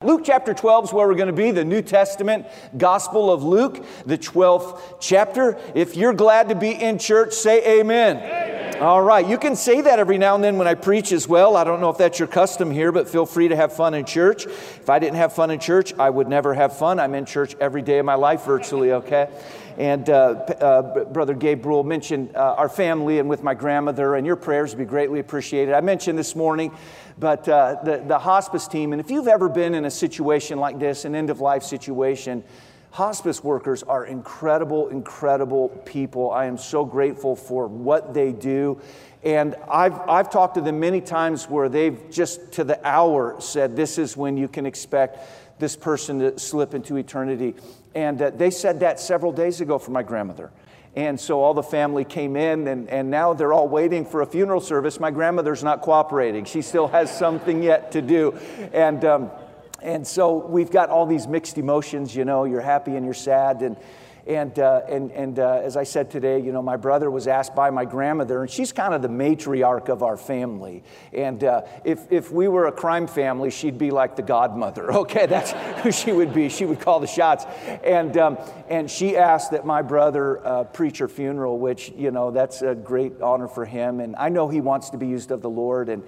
Luke chapter 12 is where we're going to be, the New Testament Gospel of Luke, the 12th chapter. If you're glad to be in church, say amen. Amen. All right, you can say that every now and then when I preach as well. I don't know if that's your custom here, but feel free to have fun in church. If I didn't have fun in church, I would never have fun. I'm in church every day of my life virtually, okay? And Brother Gabriel mentioned our family and with my grandmother, and your prayers would be greatly appreciated. I mentioned this morning, but the hospice team, and if you've ever been in a situation like this, an end-of-life situation, hospice workers are incredible, incredible people. I am so grateful for what they do. And I've talked to them many times where they've just to the hour said, this is when you can expect this person to slip into eternity. And they said that several days ago for my grandmother. And so all the family came in, and now they're all waiting for a funeral service. My grandmother's not cooperating. She still has something yet to do. And so we've got all these mixed emotions, you know, you're happy and you're sad. And as I said today, you know, my brother was asked by my grandmother, and she's kind of the matriarch of our family. And if we were a crime family, she'd be like the godmother. Okay, that's who she would be. She would call the shots. And she asked that my brother preach her funeral, which, you know, that's a great honor for him. And I know he wants to be used of the Lord. And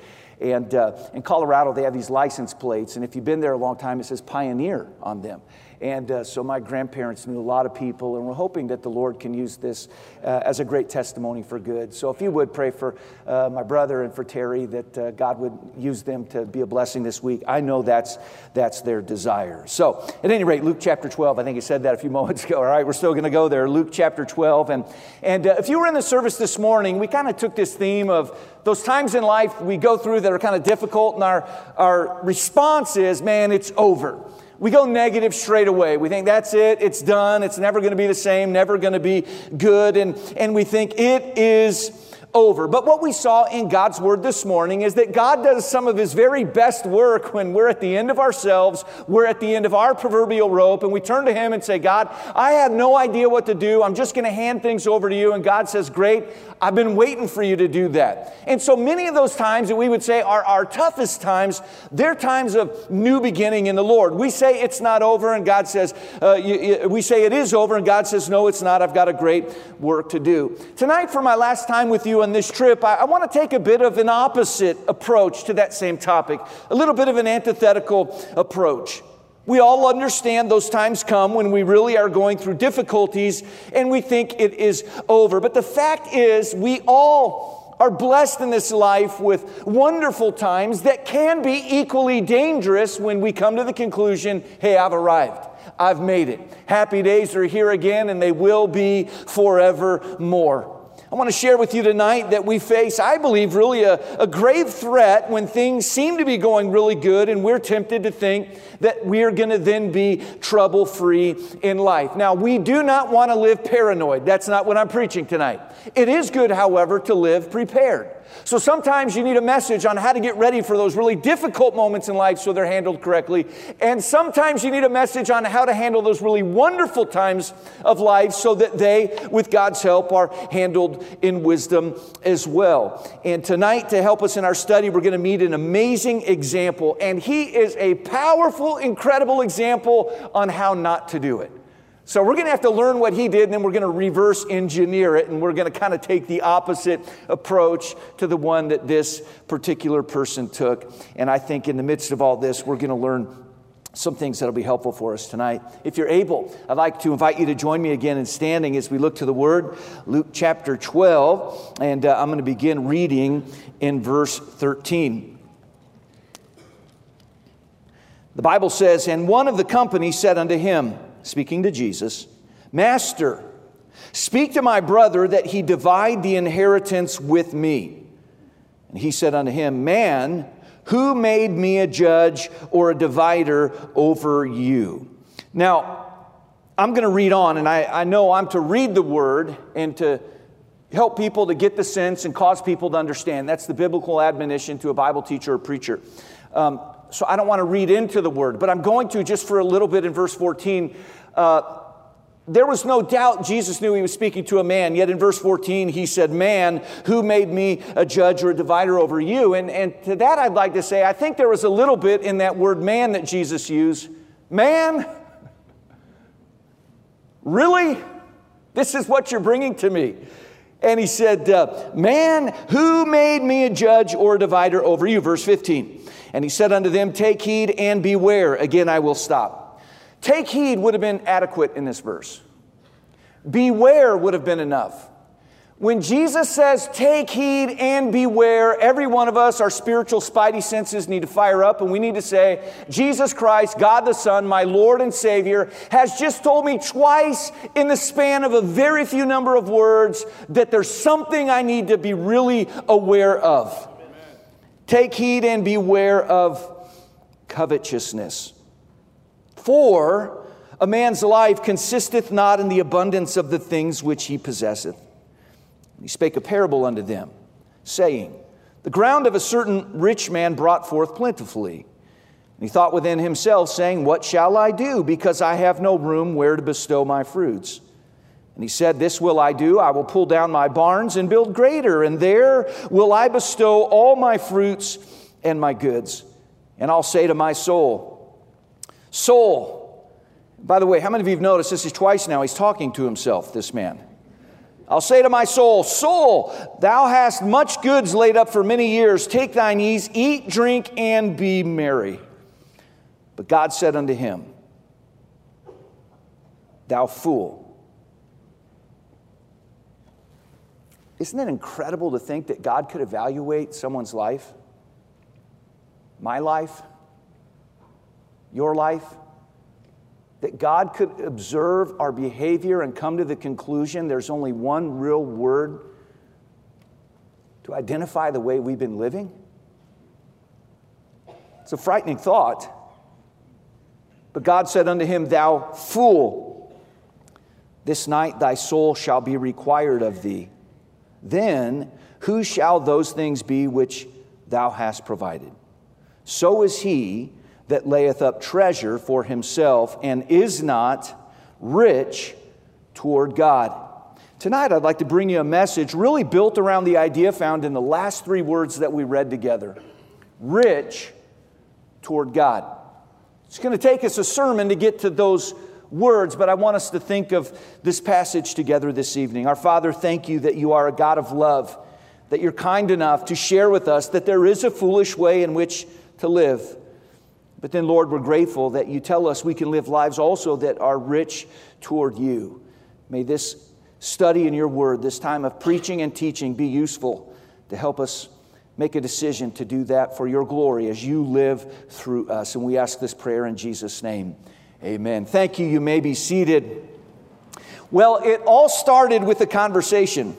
in Colorado, they have these license plates. And if you've been there a long time, it says Pioneer on them. And so my grandparents knew a lot of people, and we're hoping that the Lord can use this as a great testimony for good. So if you would pray for my brother and for Terry, that God would use them to be a blessing this week. I know that's their desire. So at any rate, Luke chapter 12, I think I said that a few moments ago. All right, we're still going to go there. Luke chapter 12. And if you were in the service this morning, we kind of took this theme of those times in life we go through that are kind of difficult, and our response is, man, it's over. We go negative straight away. We think that's it, it's done, it's never going to be the same, never going to be good, and we think it is over. But what we saw in God's Word this morning is that God does some of His very best work when we're at the end of ourselves, we're at the end of our proverbial rope, and we turn to Him and say, God, I have no idea what to do. I'm just going to hand things over to you. And God says, great, I've been waiting for you to do that. And so many of those times that we would say are our toughest times, they're times of new beginning in the Lord. We say it's not over, and God says, we say it is over, and God says, no, it's not. I've got a great work to do. Tonight, for my last time with you on this trip, I want to take a bit of an opposite approach to that same topic, a little bit of an antithetical approach. We all understand those times come when we really are going through difficulties and we think it is over. But the fact is, we all are blessed in this life with wonderful times that can be equally dangerous when we come to the conclusion, hey, I've arrived. I've made it. Happy days are here again, and they will be forevermore. I want to share with you tonight that we face, I believe, really a grave threat when things seem to be going really good, and we're tempted to think that we're going to then be trouble-free in life. Now, we do not want to live paranoid. That's not what I'm preaching tonight. It is good, however, to live prepared. So sometimes you need a message on how to get ready for those really difficult moments in life so they're handled correctly. And sometimes you need a message on how to handle those really wonderful times of life so that they, with God's help, are handled in wisdom as well. And tonight, to help us in our study, we're going to meet an amazing example. And he is a powerful, incredible example on how not to do it. So we're going to have to learn what he did, and then we're going to reverse engineer it, and we're going to kind of take the opposite approach to the one that this particular person took. And I think in the midst of all this, we're going to learn some things that will be helpful for us tonight. If you're able, I'd like to invite you to join me again in standing as we look to the Word, Luke chapter 12, and I'm going to begin reading in verse 13. The Bible says, "And one of the company said unto him," speaking to Jesus, "Master, speak to my brother that he divide the inheritance with me." And he said unto him, "Man, who made me a judge or a divider over you?" Now, I'm going to read on, and I know I'm to read the word and to help people to get the sense and cause people to understand. That's the biblical admonition to a Bible teacher or preacher. So I don't want to read into the word, but I'm going to just for a little bit in verse 14. There was no doubt Jesus knew he was speaking to a man, yet in verse 14 he said, man, who made me a judge or a divider over you? And to that I'd like to say, I think there was a little bit in that word man that Jesus used. Man? Really? This is what you're bringing to me? And he said, man, who made me a judge or a divider over you? Verse 15. And he said unto them, take heed and beware. Again, I will stop. Take heed would have been adequate in this verse. Beware would have been enough. When Jesus says, take heed and beware, every one of us, our spiritual spidey senses need to fire up, and we need to say, Jesus Christ, God the Son, my Lord and Savior, has just told me twice in the span of a very few number of words that there's something I need to be really aware of. Amen. Take heed and beware of covetousness. For a man's life consisteth not in the abundance of the things which he possesseth. He spake a parable unto them, saying, the ground of a certain rich man brought forth plentifully. And he thought within himself, saying, what shall I do, because I have no room where to bestow my fruits? And he said, this will I do, I will pull down my barns and build greater, and there will I bestow all my fruits and my goods. And I'll say to my soul, soul. By the way, how many of you have noticed this is twice now he's talking to himself, this man? I'll say to my soul, soul, thou hast much goods laid up for many years. Take thine ease, eat, drink, and be merry. But God said unto him, thou fool. Isn't it incredible to think that God could evaluate someone's life? My life? Your life? That God could observe our behavior and come to the conclusion there's only one real word to identify the way we've been living? It's a frightening thought. But God said unto him, thou fool, this night thy soul shall be required of thee. Then who shall those things be which thou hast provided? So is he that layeth up treasure for himself and is not rich toward God. Tonight I'd like to bring you a message really built around the idea found in the last three words that we read together. Rich toward God. It's going to take us a sermon to get to those words, but I want us to think of this passage together this evening. Our Father, thank you that you are a God of love, that you're kind enough to share with us that there is a foolish way in which to live. But then, Lord, we're grateful that you tell us we can live lives also that are rich toward you. May this study in your word, this time of preaching and teaching, be useful to help us make a decision to do that for your glory as you live through us. And we ask this prayer in Jesus' name. Amen. Thank you. You may be seated. Well, it all started with a conversation.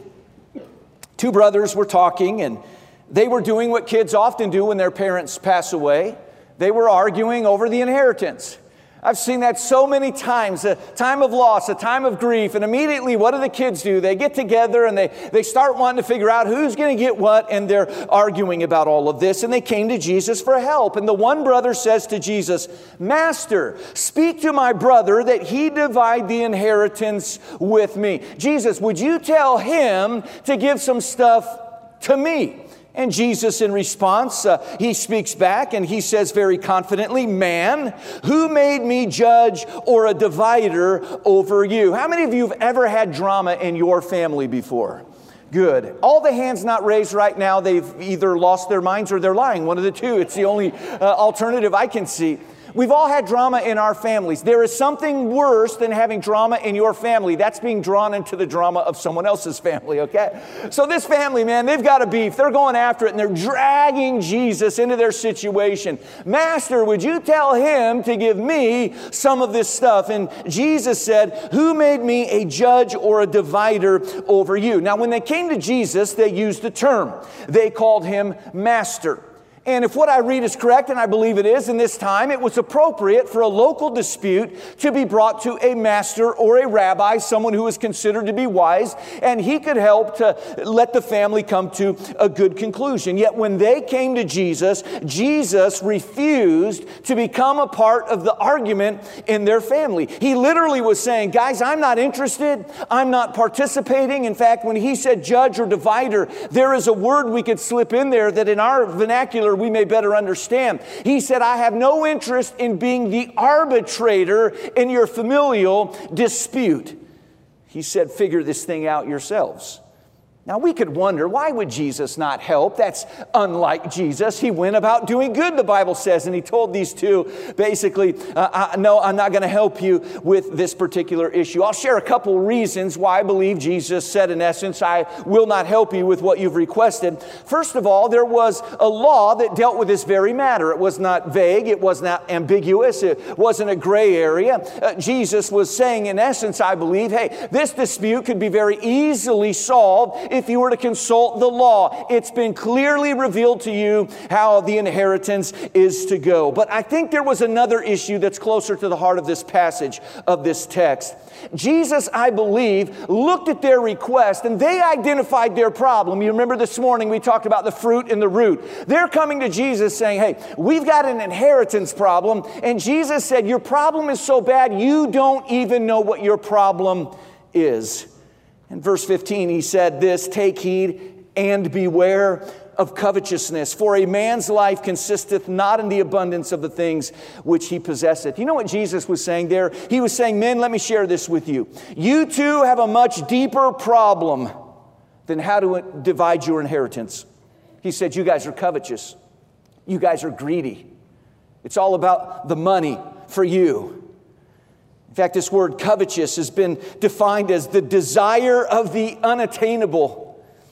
Two brothers were talking, and they were doing what kids often do when their parents pass away. They were arguing over the inheritance. I've seen that so many times, a time of loss, a time of grief, and immediately what do the kids do? They get together and they start wanting to figure out who's going to get what, and they're arguing about all of this, and they came to Jesus for help. And the one brother says to Jesus, Master, speak to my brother that he divide the inheritance with me. Jesus, would you tell him to give some stuff to me? And Jesus, in response, he speaks back and he says very confidently, man, who made me judge or a divider over you? How many of you have ever had drama in your family before? Good. All the hands not raised right now, they've either lost their minds or they're lying. One of the two. It's the only alternative I can see. We've all had drama in our families. There is something worse than having drama in your family. That's being drawn into the drama of someone else's family, okay? So this family, man, they've got a beef. They're going after it, and they're dragging Jesus into their situation. Master, would you tell him to give me some of this stuff? And Jesus said, who made me a judge or a divider over you? Now, when they came to Jesus, they used a term. They called him Master. And if what I read is correct, and I believe it is in this time, it was appropriate for a local dispute to be brought to a master or a rabbi, someone who was considered to be wise, and he could help to let the family come to a good conclusion. Yet when they came to Jesus, Jesus refused to become a part of the argument in their family. He literally was saying, guys, I'm not interested. I'm not participating. In fact, when he said judge or divider, there is a word we could slip in there that in our vernacular we may better understand. He said, I have no interest in being the arbitrator in your familial dispute. He said, figure this thing out yourselves. Now, we could wonder, why would Jesus not help? That's unlike Jesus. He went about doing good, the Bible says, and he told these two, basically, no, I'm not going to help you with this particular issue. I'll share a couple reasons why I believe Jesus said, in essence, I will not help you with what you've requested. First of all, there was a law that dealt with this very matter. It was not vague. It was not ambiguous. It wasn't a gray area. Jesus was saying, in essence, I believe, hey, this dispute could be very easily solved if you were to consult the law. It's been clearly revealed to you how the inheritance is to go. But I think there was another issue that's closer to the heart of this passage, of this text. Jesus, I believe, looked at their request and they identified their problem. You remember this morning we talked about the fruit and the root. They're coming to Jesus saying, hey, we've got an inheritance problem. And Jesus said, your problem is so bad you don't even know what your problem is. In verse 15, he said this, take heed and beware of covetousness, for a man's life consisteth not in the abundance of the things which he possesseth. You know what Jesus was saying there? He was saying, men, let me share this with you. You too have a much deeper problem than how to divide your inheritance. He said, you guys are covetous. You guys are greedy. It's all about the money for you. In fact, this word covetous has been defined as the desire of the unattainable.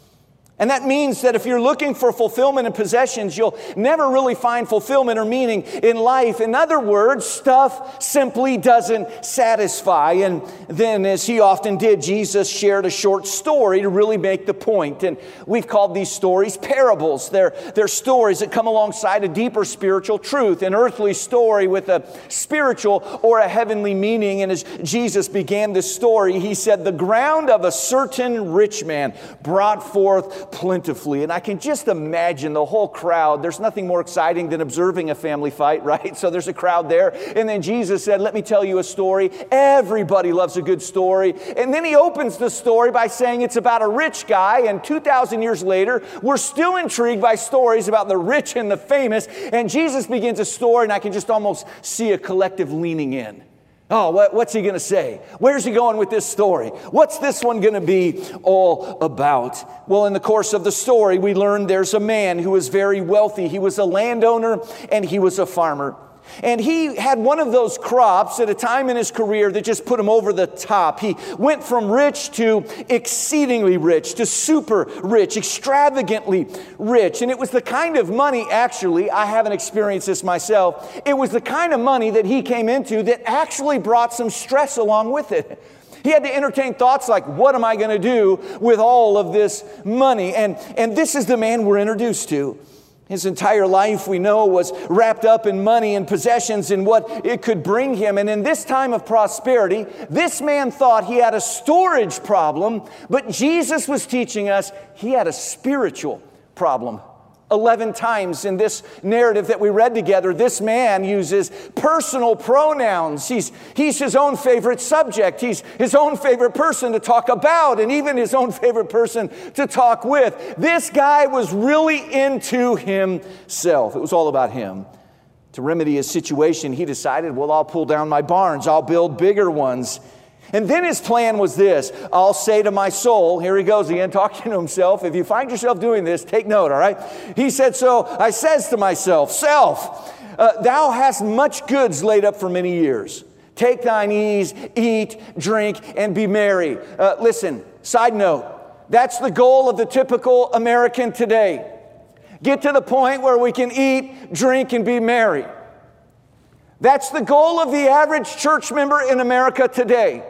And that means that if you're looking for fulfillment in possessions, you'll never really find fulfillment or meaning in life. In other words, stuff simply doesn't satisfy. And then, as he often did, Jesus shared a short story to really make the point. And we've called these stories parables. They're stories that come alongside a deeper spiritual truth, an earthly story with a spiritual or a heavenly meaning. And as Jesus began this story, he said, the ground of a certain rich man brought forth plentifully. And I can just imagine the whole crowd. There's nothing more exciting than observing a family fight, right? So there's a crowd there. And then Jesus said, let me tell you a story. Everybody loves a good story. And then he opens the story by saying it's about a rich guy. And 2,000 years later, we're still intrigued by stories about the rich and the famous. And Jesus begins a story, and I can just almost see a collective leaning in. Oh, what's he going to say? Where's he going with this story? What's this one going to be all about? Well, in the course of the story, we learned there's a man who was very wealthy. He was a landowner and he was a farmer. And he had one of those crops at a time in his career that just put him over the top. He went from rich to exceedingly rich, to super rich, extravagantly rich. And it was the kind of money, actually, I haven't experienced this myself, it was the kind of money that he came into that actually brought some stress along with it. He had to entertain thoughts like, what am I going to do with all of this money? And this is the man we're introduced to. His entire life, we know, was wrapped up in money and possessions and what it could bring him. And in this time of prosperity, this man thought he had a storage problem, but Jesus was teaching us he had a spiritual problem. 11 times in this narrative that we read together, this man uses personal pronouns. He's his own favorite subject. He's his own favorite person to talk about, and even his own favorite person to talk with. This guy was really into himself. It was all about him. To remedy his situation, he decided, well, I'll pull down my barns. I'll build bigger ones. And then his plan was this. I'll say to my soul, here he goes again, talking to himself. If you find yourself doing this, take note, all right? He said, so I says to myself, self, thou hast much goods laid up for many years. Take thine ease, eat, drink, and be merry. Listen, side note, that's the goal of the typical American today. Get to the point where we can eat, drink, and be merry. That's the goal of the average church member in America today.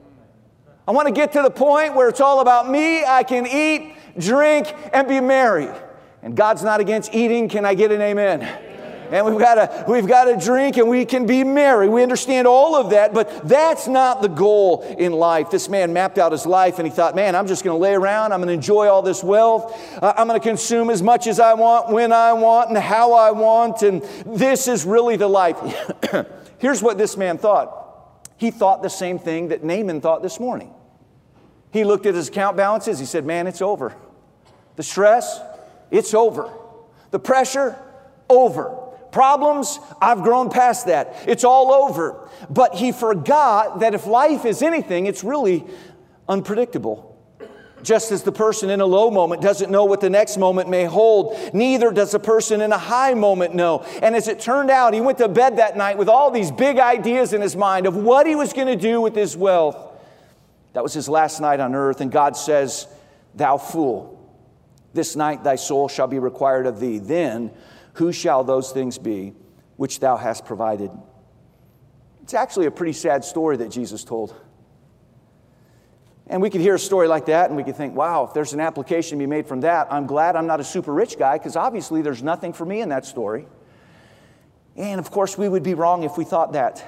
I want to get to the point where it's all about me. I can eat, drink, and be merry. And God's not against eating. Can I get an amen? And we've got to drink and we can be merry. We understand all of that, but that's not the goal in life. This man mapped out his life and he thought, man, I'm just going to lay around. I'm going to enjoy all this wealth. I'm going to consume as much as I want, when I want, and how I want. And this is really the life. Here's what this man thought. He thought the same thing that Naaman thought this morning. He looked at his account balances. He said, man, it's over. The stress, it's over. The pressure, over. Problems, I've grown past that. It's all over. But he forgot that if life is anything, it's really unpredictable. Just as the person in a low moment doesn't know what the next moment may hold, neither does the person in a high moment know. And as it turned out, he went to bed that night with all these big ideas in his mind of what he was going to do with his wealth. That was his last night on earth, and God says, thou fool, this night thy soul shall be required of thee. Then who shall those things be which thou hast provided? It's actually a pretty sad story that Jesus told. And we could hear a story like that and we could think, wow, if there's an application to be made from that, I'm glad I'm not a super rich guy because obviously there's nothing for me in that story. And of course we would be wrong if we thought that.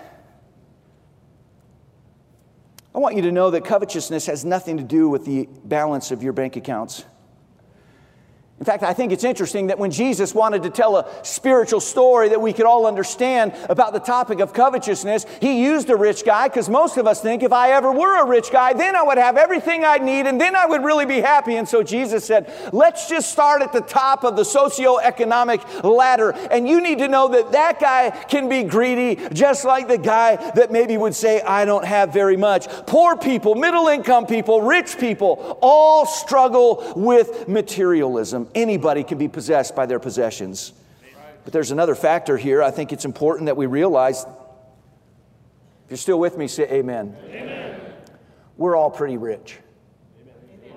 I want you to know that covetousness has nothing to do with the balance of your bank accounts. In fact, I think it's interesting that when Jesus wanted to tell a spiritual story that we could all understand about the topic of covetousness, he used a rich guy because most of us think if I ever were a rich guy, then I would have everything I need and then I would really be happy. And so Jesus said, let's just start at the top of the socioeconomic ladder. And you need to know that that guy can be greedy just like the guy that maybe would say, I don't have very much. Poor people, middle income people, rich people, all struggle with materialism. Anybody can be possessed by their possessions. But there's another factor here. I think it's important that we realize. If you're still with me, say amen. Amen. We're all pretty rich. Amen.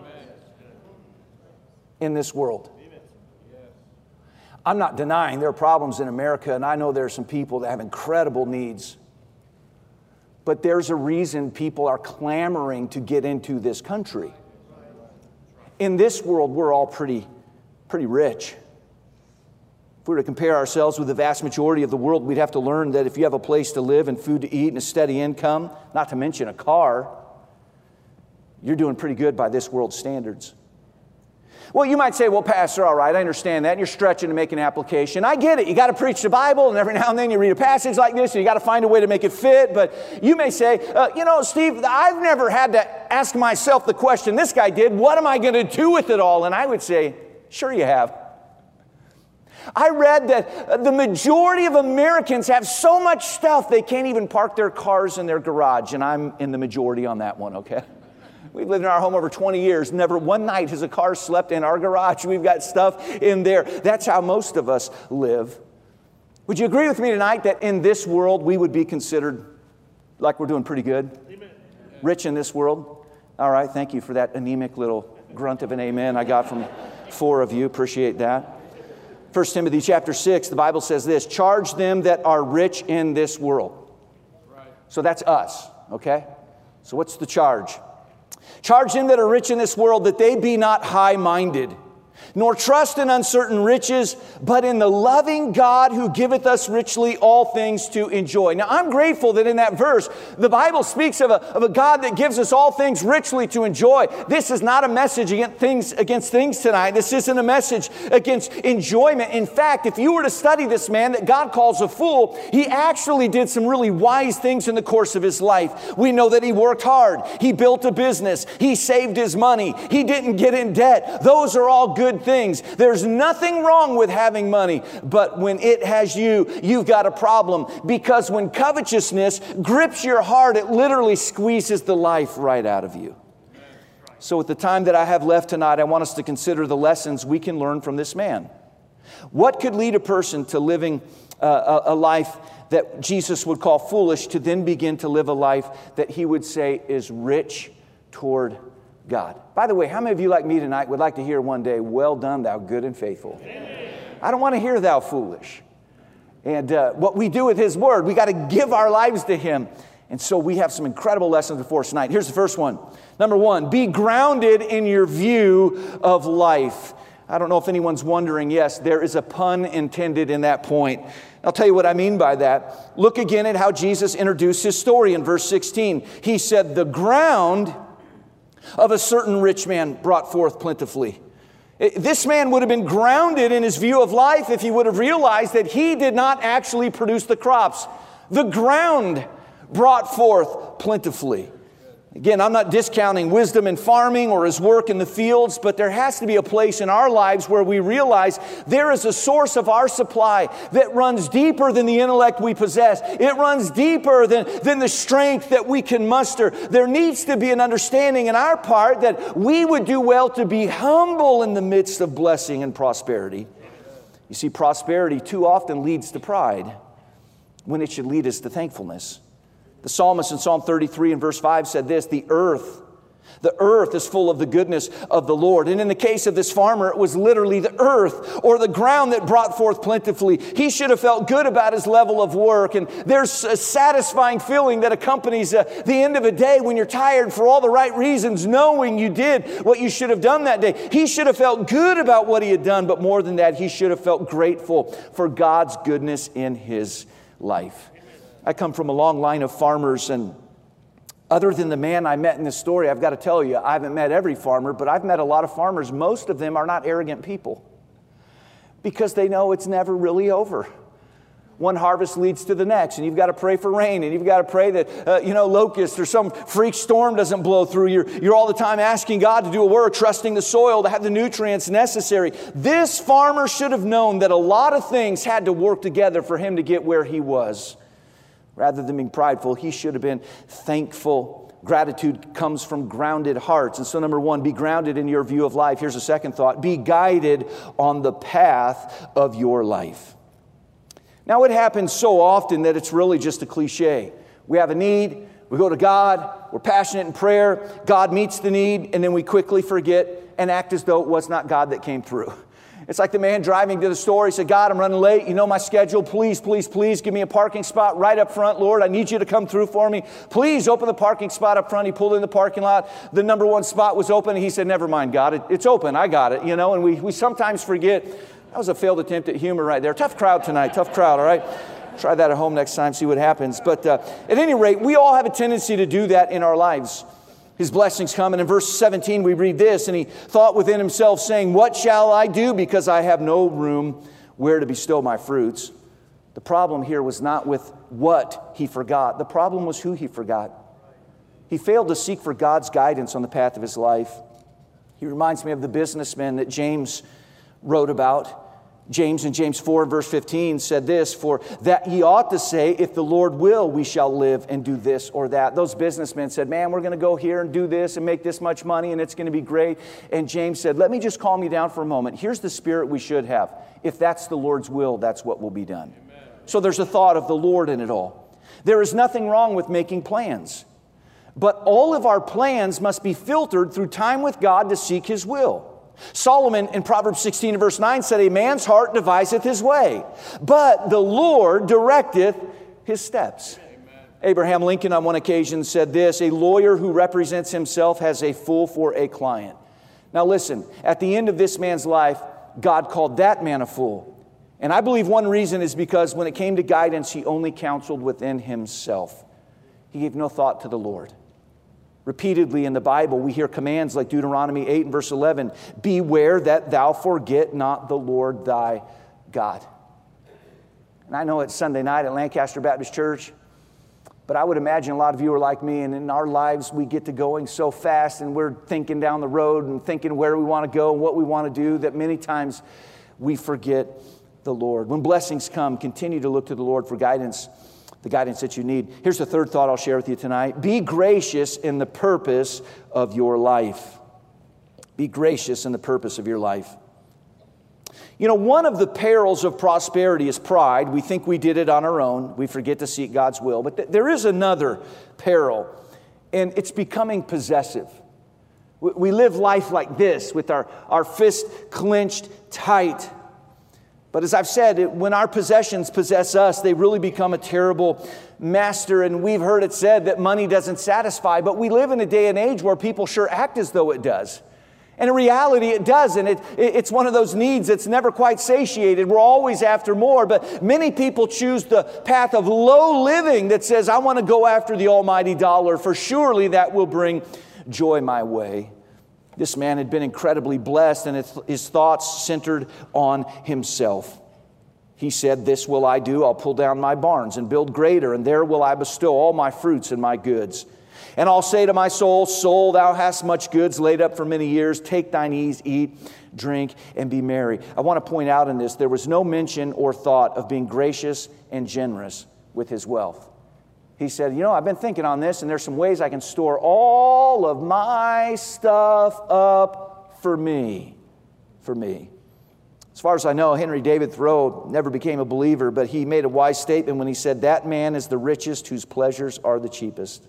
In this world. Amen. I'm not denying there are problems in America, and I know there are some people that have incredible needs. But there's a reason people are clamoring to get into this country. In this world, we're all pretty rich. If we were to compare ourselves with the vast majority of the world, we'd have to learn that if you have a place to live and food to eat and a steady income, not to mention a car, you're doing pretty good by this world's standards. Well, you might say, well, Pastor, all right, I understand that. You're stretching to make an application. I get it. You got to preach the Bible, and every now and then you read a passage like this, and you got to find a way to make it fit. But you may say, Steve, I've never had to ask myself the question this guy did. What am I going to do with it all? And I would say, sure you have. I read that the majority of Americans have so much stuff they can't even park their cars in their garage. And I'm in the majority on that one, okay? We've lived in our home over 20 years. Never one night has a car slept in our garage. We've got stuff in there. That's how most of us live. Would you agree with me tonight that in this world we would be considered like we're doing pretty good? Amen. Rich in this world? All right, thank you for that anemic little grunt of an amen I got from 4 of you. Appreciate that. 1 Timothy chapter 6, the Bible says this, charge them that are rich in this world. Right. So that's us, okay? So what's the charge? Charge them that are rich in this world that they be not high-minded, nor trust in uncertain riches, but in the loving God who giveth us richly all things to enjoy. Now, I'm grateful that in that verse, the Bible speaks of a God that gives us all things richly to enjoy. This is not a message against things tonight. This isn't a message against enjoyment. In fact, if you were to study this man that God calls a fool, he actually did some really wise things in the course of his life. We know that he worked hard. He built a business. He saved his money. He didn't get in debt. Those are all good things. There's nothing wrong with having money, but when it has you, you've got a problem, because when covetousness grips your heart, it literally squeezes the life right out of you. So with the time that I have left tonight, I want us to consider the lessons we can learn from this man. What could lead a person to living a life that Jesus would call foolish, to then begin to live a life that he would say is rich toward God? By the way, how many of you like me tonight would like to hear one day, well done, thou good and faithful? Amen. I don't want to hear thou foolish. And what we do with his word, we got to give our lives to him. And so we have some incredible lessons before us tonight. Here's the first one. Number 1, be grounded in your view of life. I don't know if anyone's wondering. Yes, there is a pun intended in that point. I'll tell you what I mean by that. Look again at how Jesus introduced his story in verse 16. He said, the ground of a certain rich man brought forth plentifully. This man would have been grounded in his view of life if he would have realized that he did not actually produce the crops. The ground brought forth plentifully. Again, I'm not discounting wisdom in farming or his work in the fields, but there has to be a place in our lives where we realize there is a source of our supply that runs deeper than the intellect we possess. It runs deeper than the strength that we can muster. There needs to be an understanding in our part that we would do well to be humble in the midst of blessing and prosperity. You see, prosperity too often leads to pride when it should lead us to thankfulness. The psalmist in Psalm 33 and verse 5 said this, the earth is full of the goodness of the Lord. And in the case of this farmer, it was literally the earth or the ground that brought forth plentifully. He should have felt good about his level of work. And there's a satisfying feeling that accompanies the end of a day when you're tired for all the right reasons, knowing you did what you should have done that day. He should have felt good about what he had done, but more than that, he should have felt grateful for God's goodness in his life. I come from a long line of farmers, and other than the man I met in this story, I've got to tell you, I haven't met every farmer, but I've met a lot of farmers. Most of them are not arrogant people because they know it's never really over. One harvest leads to the next, and you've got to pray for rain, and you've got to pray that, locusts or some freak storm doesn't blow through. You're all the time asking God to do a work, trusting the soil to have the nutrients necessary. This farmer should have known that a lot of things had to work together for him to get where he was. Rather than being prideful, he should have been thankful. Gratitude comes from grounded hearts. And so number one, be grounded in your view of life. Here's a second thought. Be guided on the path of your life. Now, it happens so often that it's really just a cliche. We have a need, we go to God, we're passionate in prayer, God meets the need, and then we quickly forget and act as though it was not God that came through. It's like the man driving to the store. He said, God, I'm running late. You know my schedule. Please, please, please give me a parking spot right up front. Lord, I need you to come through for me. Please open the parking spot up front. He pulled in the parking lot. The number one spot was open. And he said, never mind, God. It's open. I got it. And we sometimes forget. That was a failed attempt at humor right there. Tough crowd tonight. Tough crowd, all right? Try that at home next time. See what happens. But at any rate, we all have a tendency to do that in our lives. His blessings come, and in verse 17 we read this, and he thought within himself, saying, what shall I do, because I have no room where to bestow my fruits? The problem here was not with what he forgot. The problem was who he forgot. He failed to seek for God's guidance on the path of his life. He reminds me of the businessman that James wrote about. James in James 4 verse 15 said this, for that ye ought to say, if the Lord will, we shall live and do this or that. Those businessmen said, man, we're going to go here and do this and make this much money and it's going to be great. And James said, let me just calm you down for a moment. Here's the spirit we should have. If that's the Lord's will, that's what will be done. Amen. So there's a thought of the Lord in it all. There is nothing wrong with making plans. But all of our plans must be filtered through time with God to seek His will. Solomon in Proverbs 16 and verse 9 said, a man's heart deviseth his way, but the Lord directeth his steps. Amen. Abraham Lincoln on one occasion said this, a lawyer who represents himself has a fool for a client. Now listen, at the end of this man's life, God called that man a fool. And I believe one reason is because when it came to guidance, he only counseled within himself. He gave no thought to the Lord. Repeatedly in the Bible, we hear commands like Deuteronomy 8 and verse 11, beware that thou forget not the Lord thy God. And I know it's Sunday night at Lancaster Baptist Church, but I would imagine a lot of you are like me, and in our lives we get to going so fast and we're thinking down the road and thinking where we want to go and what we want to do that many times we forget the Lord. When blessings come, continue to look to the Lord for guidance. The guidance that you need. Here's the third thought I'll share with you tonight. Be gracious in the purpose of your life. Be gracious in the purpose of your life. You know, one of the perils of prosperity is pride. We think we did it on our own. We forget to seek God's will. But there is another peril, and it's becoming possessive. We live life like this with our fist clenched tight. But as I've said, when our possessions possess us, they really become a terrible master. And we've heard it said that money doesn't satisfy. But we live in a day and age where people sure act as though it does. And in reality, it doesn't. It's one of those needs that's never quite satiated. We're always after more, but many people choose the path of low living that says, I want to go after the almighty dollar, for surely that will bring joy my way. This man had been incredibly blessed, and his thoughts centered on himself. He said, this will I do. I'll pull down my barns and build greater, and there will I bestow all my fruits and my goods. And I'll say to my soul, soul, thou hast much goods laid up for many years. Take thine ease, eat, drink, and be merry. I want to point out in this, there was no mention or thought of being gracious and generous with his wealth. He said, I've been thinking on this, and there's some ways I can store all of my stuff up for me. For me. As far as I know, Henry David Thoreau never became a believer, but he made a wise statement when he said, that man is the richest whose pleasures are the cheapest.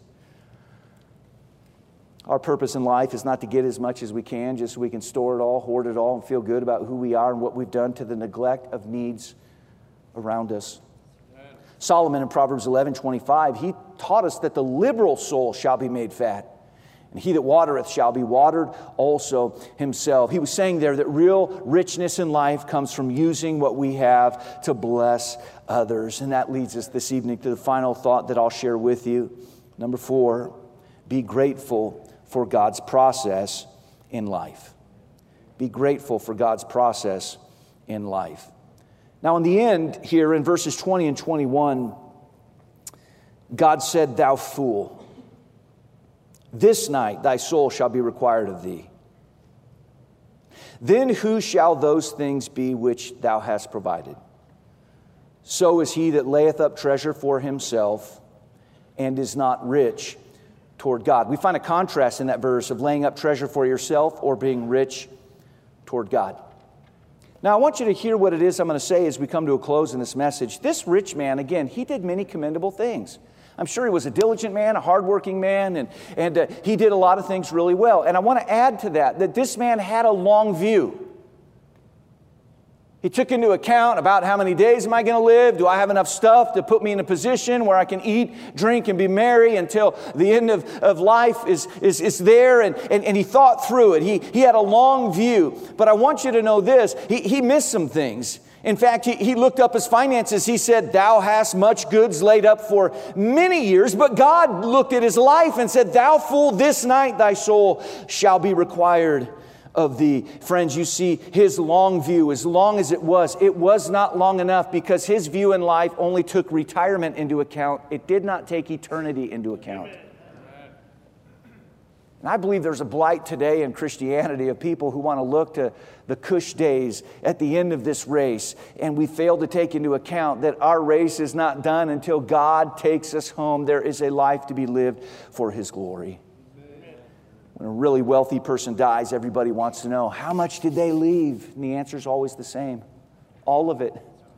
Our purpose in life is not to get as much as we can, just so we can store it all, hoard it all, and feel good about who we are and what we've done to the neglect of needs around us. Amen. Solomon in Proverbs 11:25, he taught us that the liberal soul shall be made fat, and he that watereth shall be watered also himself. He was saying there that real richness in life comes from using what we have to bless others. And that leads us this evening to the final thought that I'll share with you. Number 4, be grateful for God's process in life. Be grateful for God's process in life. Now in the end here in verses 20 and 21, God said, thou fool, this night thy soul shall be required of thee. Then who shall those things be which thou hast provided? So is he that layeth up treasure for himself and is not rich toward God. We find a contrast in that verse of laying up treasure for yourself or being rich toward God. Now, I want you to hear what it is I'm going to say as we come to a close in this message. This rich man, again, he did many commendable things. I'm sure he was a diligent man, a hardworking man, and he did a lot of things really well. And I want to add to that this man had a long view. He took into account about how many days am I going to live? Do I have enough stuff to put me in a position where I can eat, drink, and be merry until the end of life is there? And he thought through it. He had a long view. But I want you to know this. He missed some things. In fact, he looked up his finances. He said, thou hast much goods laid up for many years. But God looked at his life and said, thou fool, this night thy soul shall be required of thee. Friends, you see his long view, as long as it was not long enough, because his view in life only took retirement into account. It did not take eternity into account. And I believe there's a blight today in Christianity of people who want to look to the cush days at the end of this race, and we fail to take into account that our race is not done until God takes us home. There is a life to be lived for his glory. When a really wealthy person dies, everybody wants to know, how much did they leave? And the answer is always the same. All of it.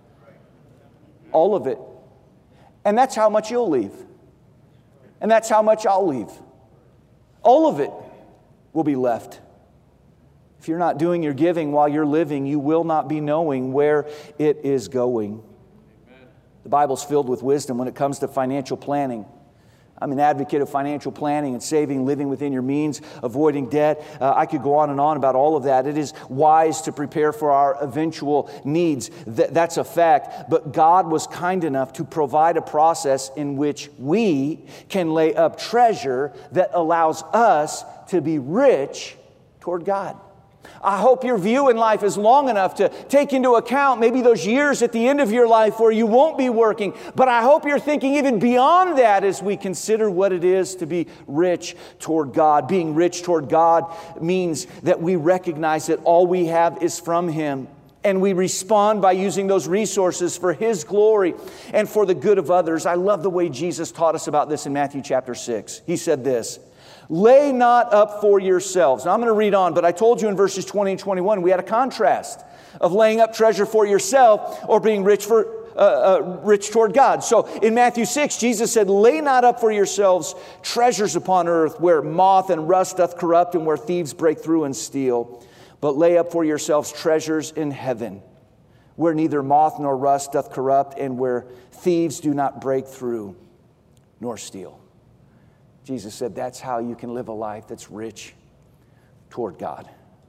All of it. And that's how much you'll leave. And that's how much I'll leave. All of it will be left. If you're not doing your giving while you're living, you will not be knowing where it is going. The Bible's filled with wisdom when it comes to financial planning. I'm an advocate of financial planning and saving, living within your means, avoiding debt. I could go on and on about all of that. It is wise to prepare for our eventual needs. That's a fact. But God was kind enough to provide a process in which we can lay up treasure that allows us to be rich toward God. I hope your view in life is long enough to take into account maybe those years at the end of your life where you won't be working. But I hope you're thinking even beyond that as we consider what it is to be rich toward God. Being rich toward God means that we recognize that all we have is from Him. And we respond by using those resources for His glory and for the good of others. I love the way Jesus taught us about this in Matthew chapter 6. He said this, lay not up for yourselves. Now I'm going to read on, but I told you in verses 20 and 21, we had a contrast of laying up treasure for yourself or being rich toward God. So in Matthew 6, Jesus said, lay not up for yourselves treasures upon earth where moth and rust doth corrupt and where thieves break through and steal. But lay up for yourselves treasures in heaven where neither moth nor rust doth corrupt and where thieves do not break through nor steal. Jesus said that's how you can live a life that's rich toward God.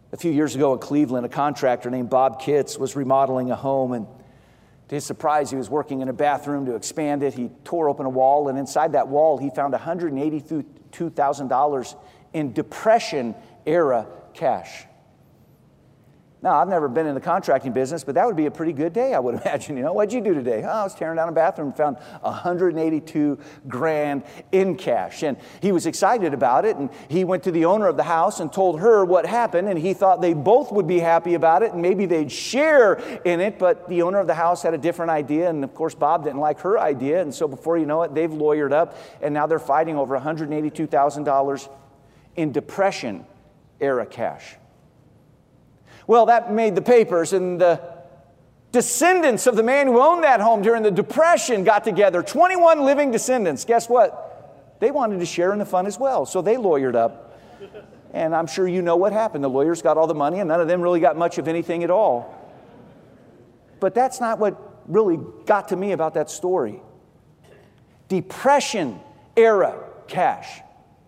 A few years ago in Cleveland, a contractor named Bob Kitts was remodeling a home, and to his surprise, he was working in a bathroom to expand it. He tore open a wall, and inside that wall, he found $182,000 in Depression-era cash. Now, I've never been in the contracting business, but that would be a pretty good day, I would imagine. What'd you do today? Oh, I was tearing down a bathroom and found $182,000 in cash. And he was excited about it, and he went to the owner of the house and told her what happened, and he thought they both would be happy about it, and maybe they'd share in it, but the owner of the house had a different idea, and of course, Bob didn't like her idea, and so before you know it, they've lawyered up, and now they're fighting over $182,000 in Depression-era cash. Well, that made the papers, and the descendants of the man who owned that home during the Depression got together, 21 living descendants. Guess what? They wanted to share in the fun as well, so they lawyered up. And I'm sure you know what happened. The lawyers got all the money, and none of them really got much of anything at all. But that's not what really got to me about that story. Depression-era cash.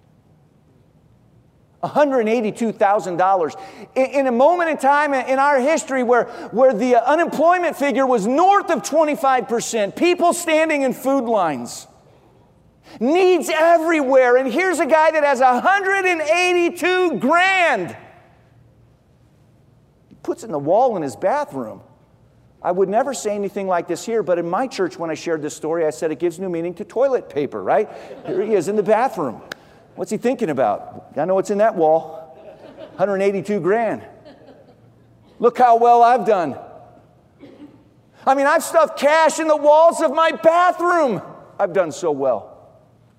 $182,000. In a moment in time in our history where the unemployment figure was north of 25%, people standing in food lines, needs everywhere, and here's a guy that has $182,000. He puts it in the wall in his bathroom. I would never say anything like this here, but in my church when I shared this story, I said it gives new meaning to toilet paper, right? Here he is in the bathroom. What's he thinking about? I know what's in that wall. $182,000. Look how well I've done. I mean, I've stuffed cash in the walls of my bathroom. I've done so well.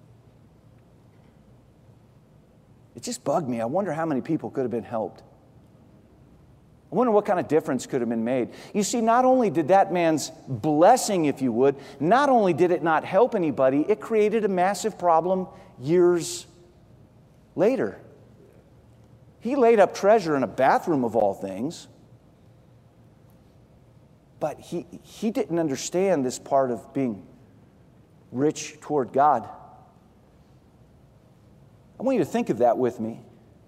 It just bugged me. I wonder how many people could have been helped. I wonder what kind of difference could have been made. You see, not only did that man's blessing, if you would, not only did it not help anybody, it created a massive problem years later. He laid up treasure in a bathroom of all things, but he didn't understand this part of being rich toward God. I want you to think of that with me.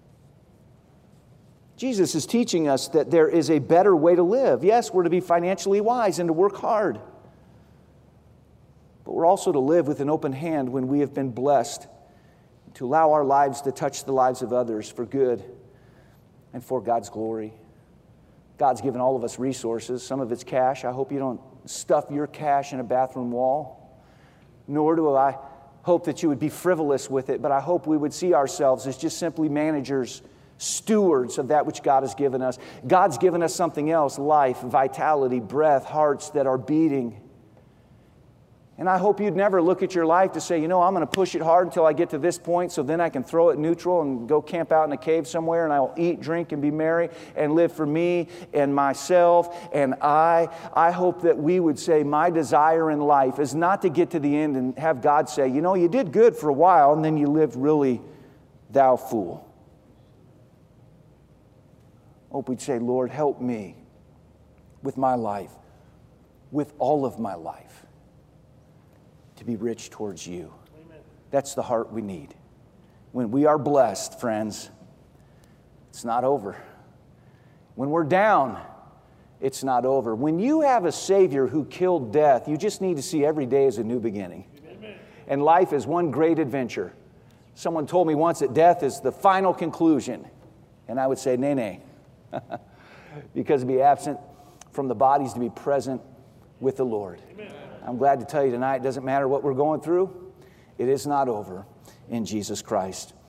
Jesus is teaching us that there is a better way to live. Yes, we're to be financially wise and to work hard, but we're also to live with an open hand when we have been blessed, to allow our lives to touch the lives of others for good and for God's glory. God's given all of us resources. Some of it's cash. I hope you don't stuff your cash in a bathroom wall, nor do I hope that you would be frivolous with it, but I hope we would see ourselves as just simply managers, stewards of that which God has given us. God's given us something else: life, vitality, breath, hearts that are beating. And I hope you'd never look at your life to say, I'm going to push it hard until I get to this point so then I can throw it neutral and go camp out in a cave somewhere and I'll eat, drink, and be merry and live for me and myself and I. I hope that we would say, my desire in life is not to get to the end and have God say, you did good for a while and then you lived really, thou fool. I hope we'd say, Lord, help me with my life, with all of my life, to be rich towards you. Amen. That's the heart we need. When we are blessed, friends, it's not over. When we're down, it's not over. When you have a Savior who killed death, you just need to see every day as a new beginning. Amen. And life is one great adventure. Someone told me once that death is the final conclusion. And I would say, nay. Because to be absent from the body is to be present with the Lord. Amen. I'm glad to tell you tonight, it doesn't matter what we're going through, it is not over in Jesus Christ.